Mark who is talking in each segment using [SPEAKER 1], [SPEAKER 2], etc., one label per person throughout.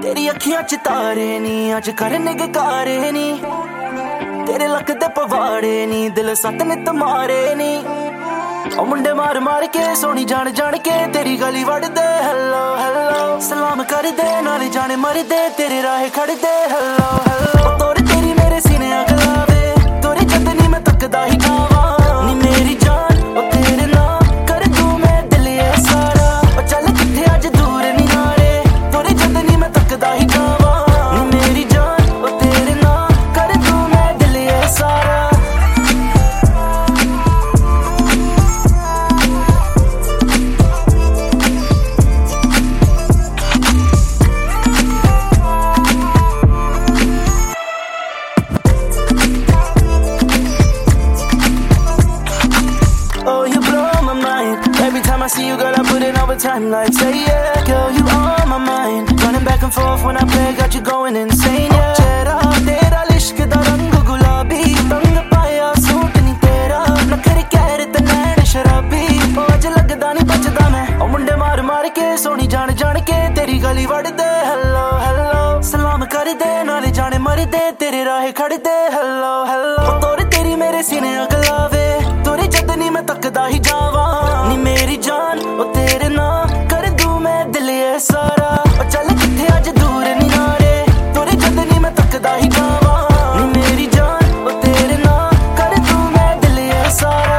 [SPEAKER 1] तेरी अखियां च तारे नी अज करने के कारे नी तेरे लक दे पवाड़े नी दिल सत नित मारे नी ओ मुंडे मार मार के सोनी जान जान के तेरी गली वड़ दे हेलो हेलो सलाम कर दे नाले जाने मर दे तेरे राह खड़ दे हेलो हेलो तोरे तेरी मेरे सीने अगलावे तोरे जतनी मैं तकदा ही गावा नी मेरी जान ओ तेरे नाम कर दूं मैं दिल ये सारा ओ चल किथे अज दूर नी नारे तोरे जतनी मैं तकदा ही गावा नी मेरी जान ओ तेरे नाम कर दूं मैं दिल ये सारा I see you, girl, I put in overtime like say yeah. Girl, you on my mind. Running back and forth when I play, got you going insane, yeah. Chehra tera ishq da rang gulabi tang paya suit nahi tera nakhre kehre te nain sharabi oh aj lagda nahi bachda main oh munde maar maar ke soni jaan jaan ke teri gali wad de hello hello salam kar de naale jaane mar de tere raah khad de hello hello tore teri mere sine aglawe tore jadni main takda hi jawa नी मेरी जान ओ तेरे नाम कर दूं मैं दिल ये सारा ओ चल किथे अज दूर नी नारे तोरे जतनी मैं तकदा ही गावा नी मेरी जान ओ तेरे नाम कर दूं मैं दिल ये सारा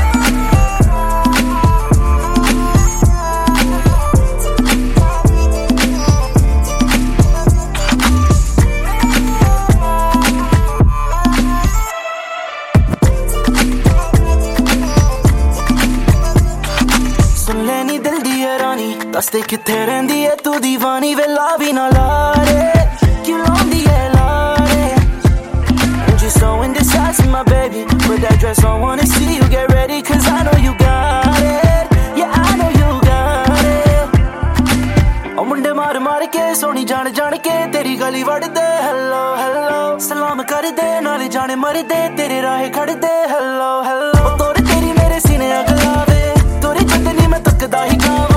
[SPEAKER 1] दसते किथे रहिंदी है तू दीवानी वे ला भी ना लारे क्यों लाउंदी है लारे And you're so indecisive my baby Put that dress on wanna see you get ready Cause I know you got it Yeah I know you got it ओ मुंडे मार मार के सोनी जान जान के तेरी गली वड़ दे हेलो हेलो सलाम कर दे नाले जाने मर दे तेरे राह खड़ दे हेलो हेलो तोरे तेरी मेरे सीने अगलावे तोरे जतनी मैं तकदा ही गावा